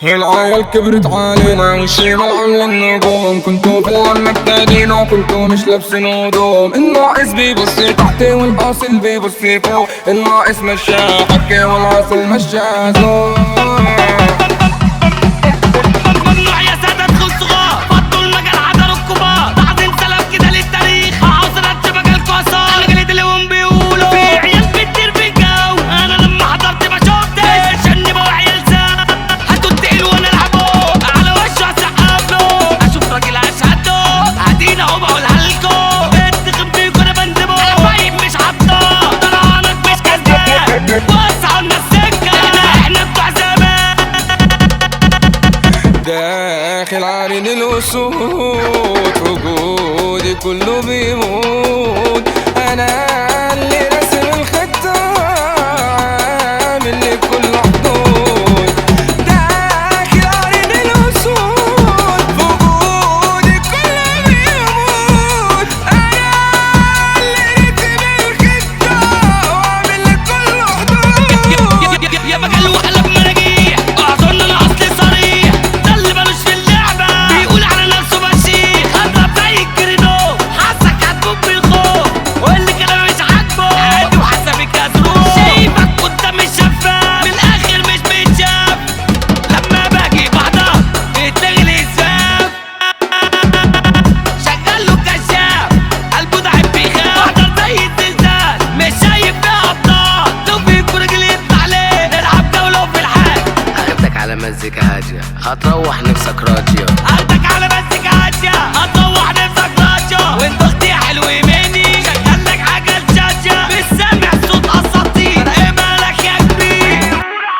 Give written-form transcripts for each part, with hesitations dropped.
العيال كبرت علينا والشمال عاملين النجوم. كنتوا في اللمة التانيين وكنتوا مش لابسين هدوم. الناقص بيبص تحت والاصل بيبص فوق. الناقص مشى حكي والاصل مشى زور. ممنوع يا سادة ادخل صغار، فضوا المجال حضروا الكبار. بعدين سلام كده للتاريخ، عاصرت مجالكوا اثار. الجليد اللي هم بيقولوا في عيال بتطير في الجو. انا لما حضرت ما شفتش عشان بقوا عيال زاد. هاتوا التقيل ونلعبوا على وشه هسقف له. اشوف راجل اشهد له هدينا اهو بقولها لكم. بتخم فيكوا انا بندبه، انا فايق مش حاطاه. طلعانك مش كذاب، وسعوا لنا السكه. احنا بتوع زمان. داخل عرين الأسود وجودي كله بيموت. أنا اللي راسم الخطة عامل لكل حدود. داخل عرين الأسود وجودي كله بيموت. أنا اللي راسم الخطة وعامل لكل حدود. يا مجال وقلب مراجيح، اظن الاصل صريح. ده اللي مالوش في اللعبه بيقول على نفسه بشيخ. هضرب زي الكرينو، حاسك هتموت بالخوف. واللي كلامي مش عاجبه عادي وحسابك هظروف. شايفك قدام الشفاف، من الاخر مش بيتشاف. لما باجي بحضر بيتلغي الاسفاف. شغال له كشاف، قلبه ضعيف بيخاف. بحضر زي الزلزال، مش شايف فيها ابطال. لو فيكوا راجل يطلع ليه نلعب جوله في الحال. هاخدك على مزيكا هادية هتروح نفسك راضية. اخدك على مزيكا هادية هتروح نفسك راضية. وانت اختي يا حلو مني، شغلك حاجة تشاشة. مش سامع صوت اساطير، ايه مالك يا كبير؟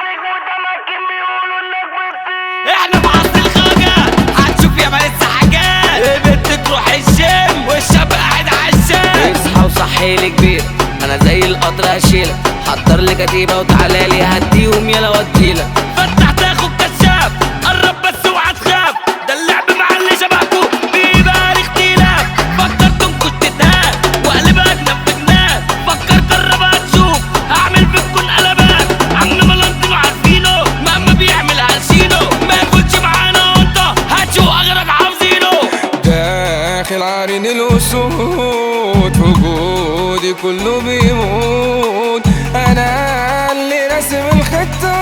احنا في عصر الخواجات، هتشوف يا لسه حاجات. البنت تروح الجيم والشاب قاعد عالشام. اصحى وصحي لي كبير، انا زي القطر هشيلك. حضر لي كتيبة وتعالى لي هديهم يلا وديلك. فتح تاخد كشاف، قرب بس اوعى تخاف. ده اللعب مع اللي شبهكوا بيبقى الاختلاف. فكرتم كنت تهان وقلبها اجنب في جنان. فكر جرب هتشوف، هعمل فيكوا قلبان. عم ملانتينو عارفينه، مهما بيعمل هرشينه. ما ياكلش معانا وانت هتشوف اغرق عاوزينه. داخل عرين الأسود وجودي كله بيموت. أنا اللي راسم الخطة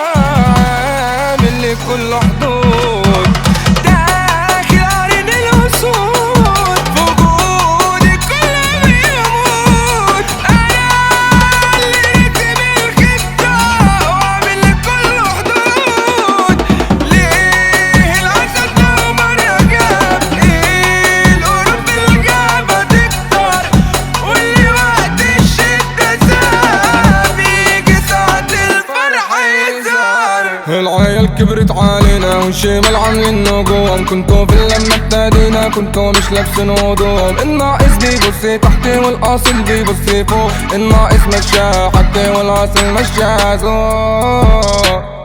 عامل لكل حدود. داخل عرين الأسود وجودي كله بيموت. أنا اللي راسم الخطة وعامل لكل حدود. ليه العسل دوما رجاب؟ إيه القرب الجابة تكتر؟ واللي وقت الشدة ساب يجي ساعة الفرح يظهر. العيال كبرت علينا والشمال عاملين نجوم. كنتوا في اللمة ابتدينا كنتوا مش لابسين هدوم. الناقص بيبص تحت والاصل بيبص فوق. الناقص مشى حكي والاصل مشى زور.